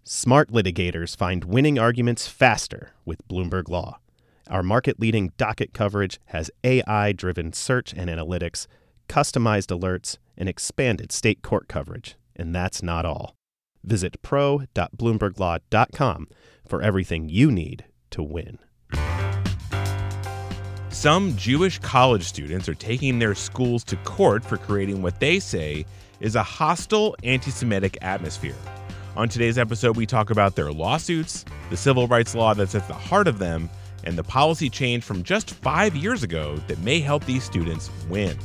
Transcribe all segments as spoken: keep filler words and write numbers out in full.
Smart litigators find winning arguments faster with Bloomberg Law. Our market-leading docket coverage has A I-driven search and analytics, customized alerts, and expanded state court coverage. And that's not all. Visit pro dot bloomberg law dot com for everything you need to win. Some Jewish college students are taking their schools to court for creating what they say is a hostile anti-Semitic atmosphere. On today's episode, we talk about their lawsuits, the civil rights law that's at the heart of them, and the policy change from just five years ago that may help these students win.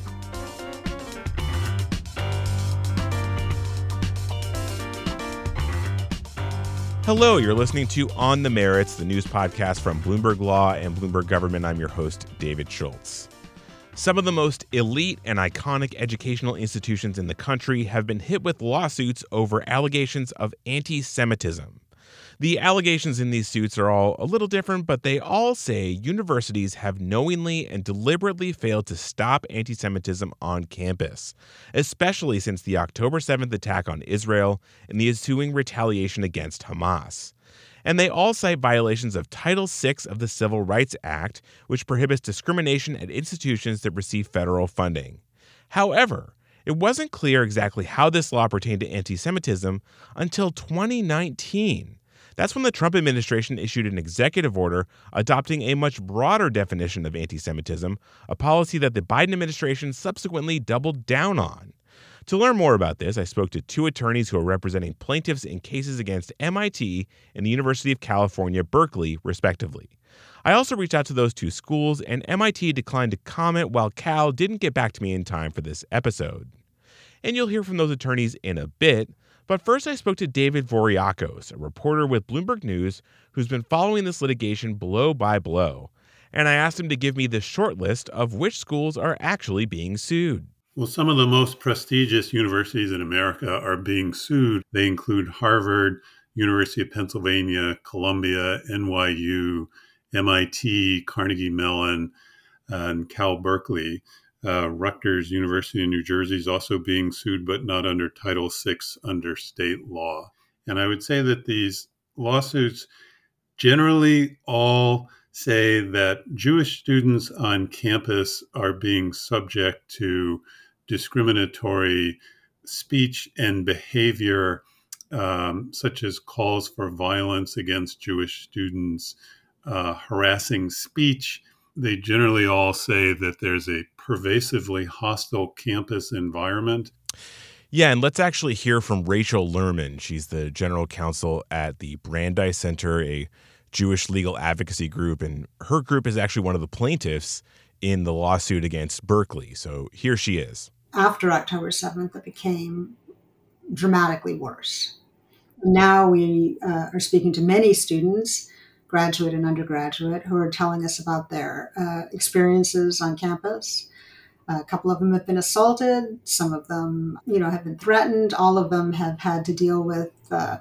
Hello, you're listening to On the Merits, the news podcast from Bloomberg Law and Bloomberg Government. I'm your host, David Schultz. Some of the most elite and iconic educational institutions in the country have been hit with lawsuits over allegations of anti-Semitism. The allegations in these suits are all a little different, but they all say universities have knowingly and deliberately failed to stop anti-Semitism on campus, especially since the October seventh attack on Israel and the ensuing retaliation against Hamas. And they all cite violations of Title six of the Civil Rights Act, which prohibits discrimination at institutions that receive federal funding. However, it wasn't clear exactly how this law pertained to anti-Semitism until twenty nineteen. That's when the Trump administration issued an executive order adopting a much broader definition of anti-Semitism, a policy that the Biden administration subsequently doubled down on. To learn more about this, I spoke to two attorneys who are representing plaintiffs in cases against M I T and the University of California, Berkeley, respectively. I also reached out to those two schools, and M I T declined to comment while Cal didn't get back to me in time for this episode. And you'll hear from those attorneys in a bit, but first I spoke to David Voriakos, a reporter with Bloomberg News who's been following this litigation blow by blow. And I asked him to give me the short list of which schools are actually being sued. Well, some of the most prestigious universities in America are being sued. They include Harvard, University of Pennsylvania, Columbia, N Y U, M I T, Carnegie Mellon, and Cal Berkeley. Uh, Rutgers University in New Jersey is also being sued, but not under Title six, under state law. And I would say that these lawsuits generally all say that Jewish students on campus are being subject to discriminatory speech and behavior, um, such as calls for violence against Jewish students, uh, harassing speech. They generally all say that there's a pervasively hostile campus environment. Yeah, and let's actually hear from Rachel Lerman. She's the general counsel at the Brandeis Center, a Jewish legal advocacy group, and her group is actually one of the plaintiffs in the lawsuit against Berkeley. So here she is. After October seventh, it became dramatically worse. Now we uh, are speaking to many students, graduate and undergraduate, who are telling us about their uh, experiences on campus. A couple of them have been assaulted. Some of them, you know, have been threatened. All of them have had to deal with uh,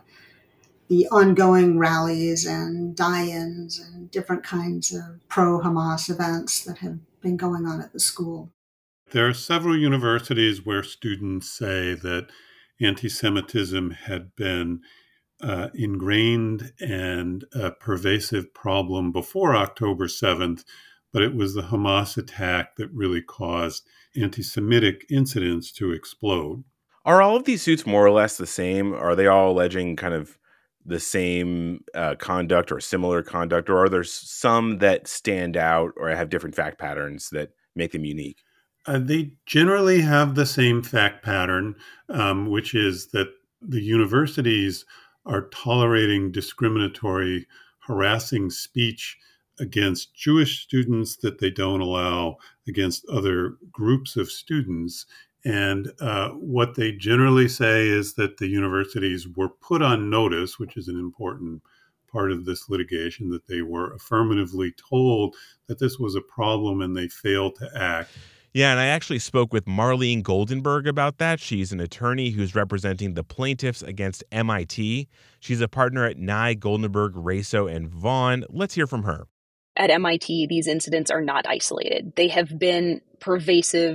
the ongoing rallies and die-ins and different kinds of pro-Hamas events that have been going on at the school. There are several universities where students say that anti-Semitism had been uh, ingrained and a pervasive problem before October seventh, but it was the Hamas attack that really caused anti-Semitic incidents to explode. Are all of these suits more or less the same? Are they all alleging kind of the same uh, conduct or similar conduct, or are there some that stand out or have different fact patterns that make them unique? Uh, they generally have the same fact pattern, um, which is that the universities are tolerating discriminatory, harassing speech against Jewish students that they don't allow against other groups of students. And uh, what they generally say is that the universities were put on notice, which is an important part of this litigation, that they were affirmatively told that this was a problem and they failed to act. Yeah, and I actually spoke with Marlene Goldenberg about that. She's an attorney who's representing the plaintiffs against M I T. She's a partner at Nye, Goldenberg, Raso, and Vaughn. Let's hear from her. At M I T, these incidents are not isolated. They have been pervasive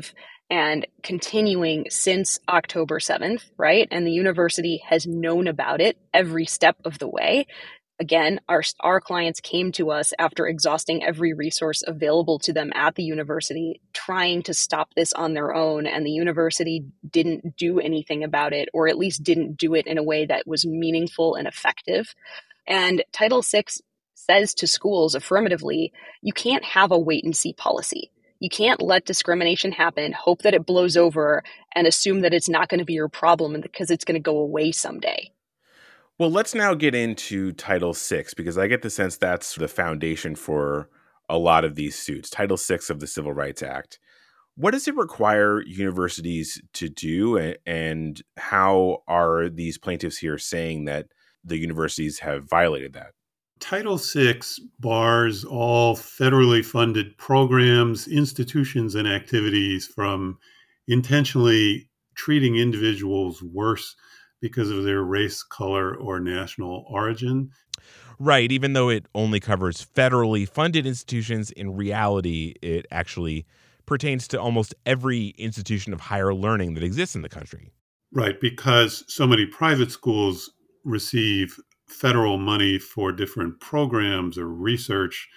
and continuing since October seventh, right? And the university has known about it every step of the way. Again, our, our clients came to us after exhausting every resource available to them at the university, trying to stop this on their own, and the university didn't do anything about it, or at least didn't do it in a way that was meaningful and effective. And Title six says to schools affirmatively, you can't have a wait and see policy. You can't let discrimination happen, hope that it blows over, and assume that it's not going to be your problem because it's going to go away someday. Well, let's now get into Title six, because I get the sense that's the foundation for a lot of these suits. Title six of the Civil Rights Act. What does it require universities to do, and how are these plaintiffs here saying that the universities have violated that? Title six bars all federally funded programs, institutions, and activities from intentionally treating individuals worse because of their race, color, or national origin. Right. Even though it only covers federally funded institutions, in reality, it actually pertains to almost every institution of higher learning that exists in the country. Right, because so many private schools receive federal money for different programs or research.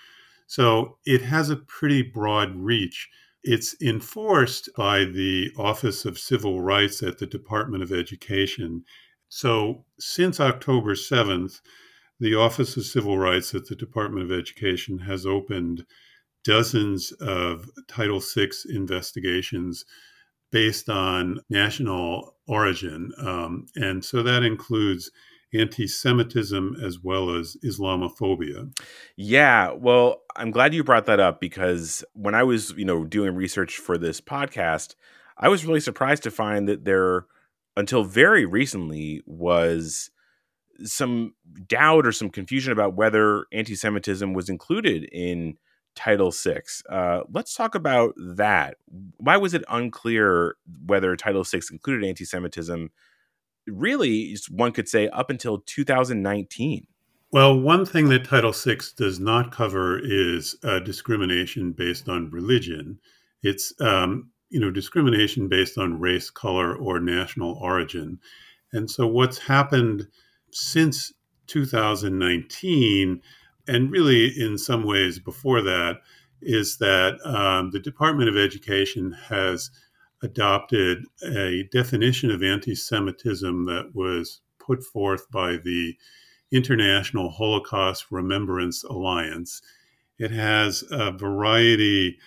So it has a pretty broad reach. It's enforced by the Office of Civil Rights at the Department of Education. So since October seventh, the Office of Civil Rights at the Department of Education has opened dozens of Title six investigations based on national origin. Um, and so that includes anti-Semitism as well as Islamophobia. Yeah, well, I'm glad you brought that up, because when I was, you know, doing research for this podcast, I was really surprised to find that there, until very recently, was some doubt or some confusion about whether anti-Semitism was included in Title six. Uh, let's talk about that. Why was it unclear whether Title six included anti-Semitism? Really, one could say up until two thousand nineteen. Well, one thing that Title six does not cover is uh, discrimination based on religion. It's um, you know discrimination based on race, color, or national origin. And so what's happened since two thousand nineteen, and really in some ways before that, is that um, the Department of Education has adopted a definition of anti-Semitism that was put forth by the International Holocaust Remembrance Alliance. It has a variety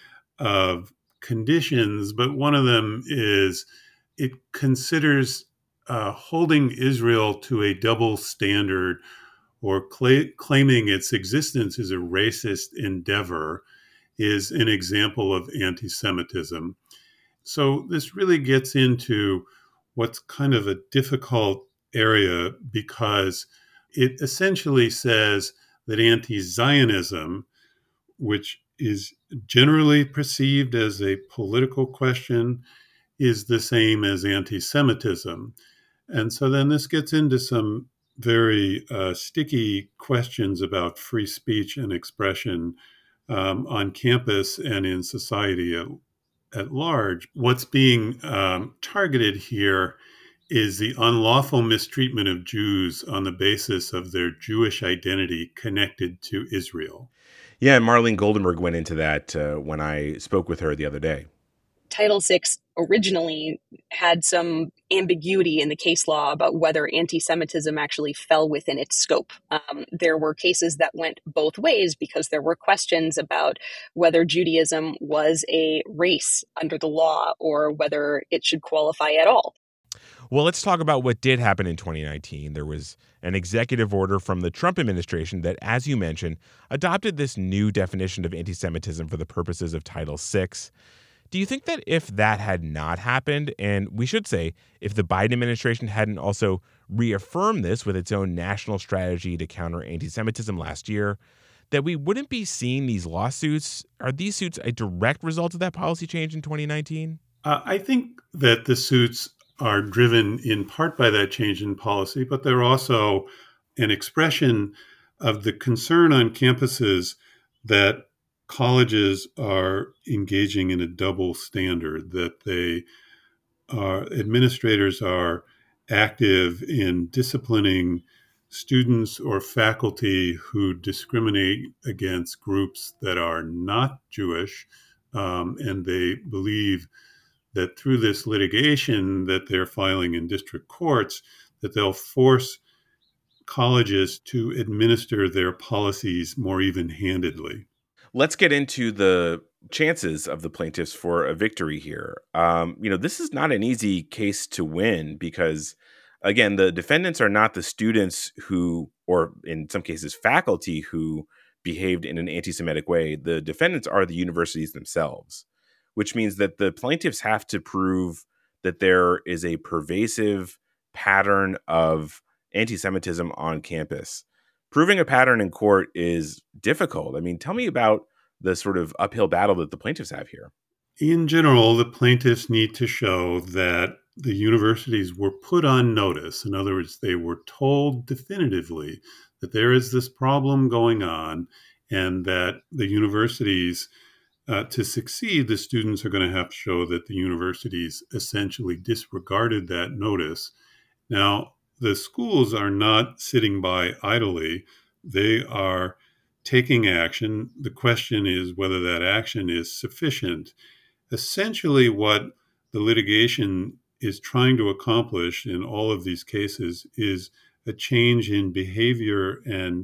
of conditions, but one of them is it considers uh, holding Israel to a double standard, or cla- claiming its existence as a racist endeavor, is an example of anti-Semitism. So this really gets into what's kind of a difficult area, because it essentially says that anti-Zionism, which is generally perceived as a political question, is the same as anti-Semitism. And so then this gets into some very uh, sticky questions about free speech and expression um, on campus and in society at, at large. What's being um, targeted here is the unlawful mistreatment of Jews on the basis of their Jewish identity connected to Israel. Yeah, Marlene Goldenberg went into that uh, when I spoke with her the other day. Title six originally had some ambiguity in the case law about whether anti-Semitism actually fell within its scope. Um, there were cases that went both ways, because there were questions about whether Judaism was a race under the law or whether it should qualify at all. Well, let's talk about what did happen in twenty nineteen. There was an executive order from the Trump administration that, as you mentioned, adopted this new definition of anti-Semitism for the purposes of Title six. Do you think that if that had not happened, and we should say if the Biden administration hadn't also reaffirmed this with its own national strategy to counter anti-Semitism last year, that we wouldn't be seeing these lawsuits? Are these suits a direct result of that policy change in twenty nineteen? Uh, I think that the suits are driven in part by that change in policy, but they're also an expression of the concern on campuses that colleges are engaging in a double standard, that they are, administrators are active in disciplining students or faculty who discriminate against groups that are not Jewish, um, and they believe that through this litigation that they're filing in district courts, that they'll force colleges to administer their policies more even-handedly. Let's get into the chances of the plaintiffs for a victory here. Um, you know, this is not an easy case to win because, again, the defendants are not the students who, or in some cases, faculty who behaved in an anti-Semitic way. The defendants are the universities themselves, which means that the plaintiffs have to prove that there is a pervasive pattern of anti-Semitism on campus. Proving a pattern in court is difficult. I mean, tell me about the sort of uphill battle that the plaintiffs have here. In general, the plaintiffs need to show that the universities were put on notice. In other words, they were told definitively that there is this problem going on and that the universities, uh, to succeed, the students are going to have to show that the universities essentially disregarded that notice. Now, the schools are not sitting by idly. They are taking action. The question is whether that action is sufficient. Essentially, what the litigation is trying to accomplish in all of these cases is a change in behavior and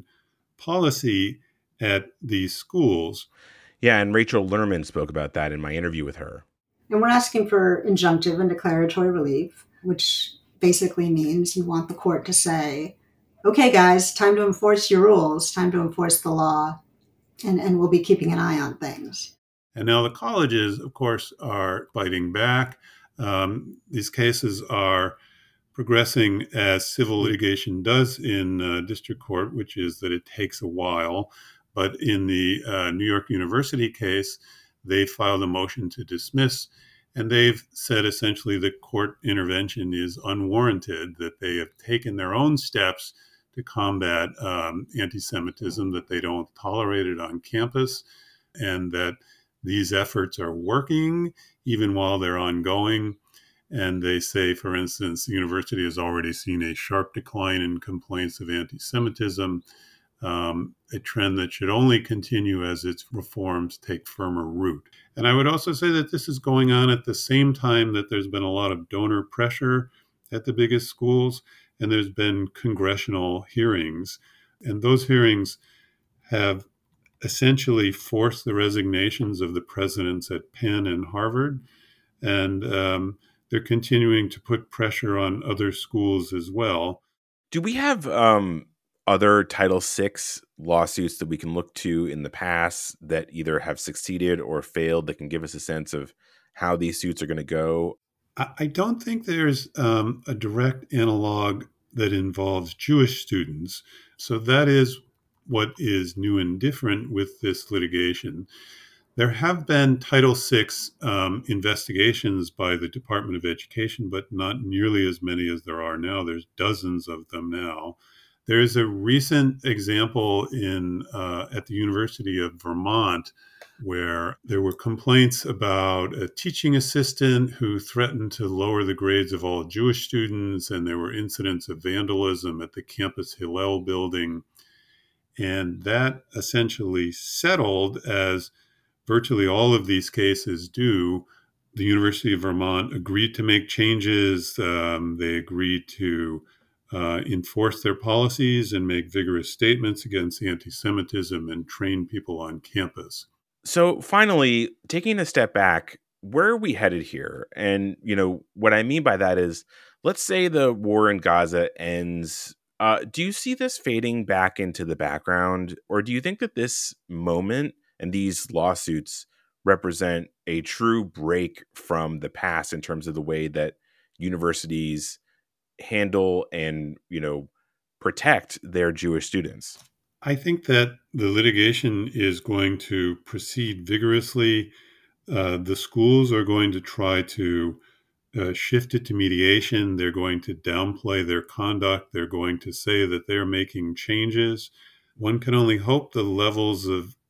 policy at these schools. Yeah, and Rachel Lerman spoke about that in my interview with her. And we're asking for injunctive and declaratory relief, which basically means you want the court to say, okay, guys, time to enforce your rules, time to enforce the law, and, and we'll be keeping an eye on things. And now the colleges, of course, are fighting back. Um, these cases are progressing as civil litigation does in uh, district court, which is that it takes a while. But in the uh, New York University case, they filed a motion to dismiss, and they've said essentially that court intervention is unwarranted, that they have taken their own steps to combat um, anti-Semitism, that they don't tolerate it on campus, and that these efforts are working even while they're ongoing. And they say, for instance, the university has already seen a sharp decline in complaints of anti-Semitism, um, a trend that should only continue as its reforms take firmer root. And I would also say that this is going on at the same time that there's been a lot of donor pressure at the biggest schools, and there's been congressional hearings. And those hearings have essentially forced the resignations of the presidents at Penn and Harvard. And um, they're continuing to put pressure on other schools as well. Do we have um, other Title six lawsuits that we can look to in the past that either have succeeded or failed that can give us a sense of how these suits are going to go? I don't think there's um, a direct analog that involves Jewish students. So that is what is new and different with this litigation. There have been Title six um, investigations by the Department of Education, but not nearly as many as there are now. There's dozens of them now. There's a recent example in uh, at the University of Vermont where there were complaints about a teaching assistant who threatened to lower the grades of all Jewish students, and there were incidents of vandalism at the campus Hillel building. And that essentially settled, as virtually all of these cases do. The University of Vermont agreed to make changes. Um, they agreed to uh, enforce their policies and make vigorous statements against anti-Semitism and train people on campus. So finally, taking a step back, where are we headed here? And, you know, what I mean by that is, let's say the war in Gaza ends. Uh, do you see this fading back into the background? Or do you think that this moment and these lawsuits represent a true break from the past in terms of the way that universities handle and, you know, protect their Jewish students? I think that the litigation is going to proceed vigorously. Uh, the schools are going to try to uh, shift it to mediation. They're going to downplay their conduct. They're going to say that they're making changes. One can only hope the levels of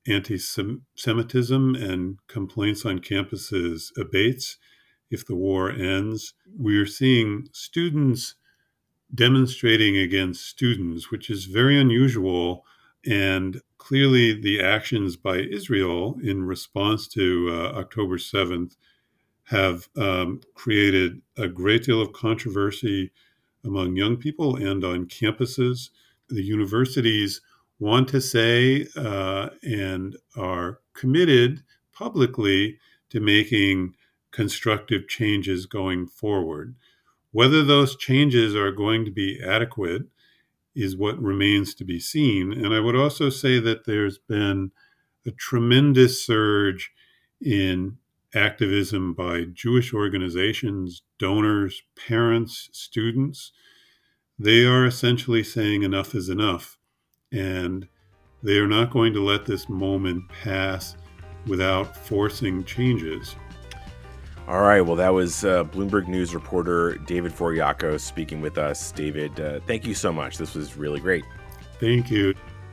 anti-Semitism and complaints on campuses abates, if the war ends. We are seeing students demonstrating against students, which is very unusual. And clearly the actions by Israel in response to uh, October seventh have um, created a great deal of controversy among young people and on campuses. The universities want to say uh, and are committed publicly to making constructive changes going forward. Whether those changes are going to be adequate is what remains to be seen. And I would also say that there's been a tremendous surge in activism by Jewish organizations, donors, parents, students. They are essentially saying enough is enough. And they are not going to let this moment pass without forcing changes. All right. Well, that was uh, Bloomberg News reporter David Foriako speaking with us. David, uh, thank you so much. This was really great. Thank you.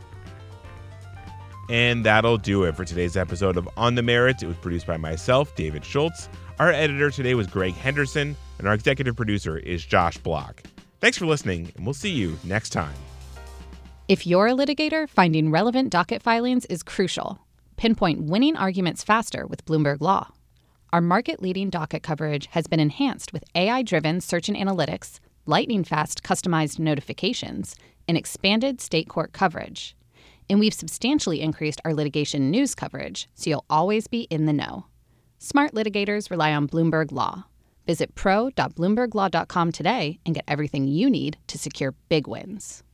And that'll do it for today's episode of On the Merits. It was produced by myself, David Schultz. Our editor today was Greg Henderson, and our executive producer is Josh Block. Thanks for listening, and we'll see you next time. If you're a litigator, finding relevant docket filings is crucial. Pinpoint winning arguments faster with Bloomberg Law. Our market-leading docket coverage has been enhanced with A I-driven search and analytics, lightning-fast customized notifications, and expanded state court coverage. And we've substantially increased our litigation news coverage, so you'll always be in the know. Smart litigators rely on Bloomberg Law. Visit pro dot bloomberg law dot com today and get everything you need to secure big wins.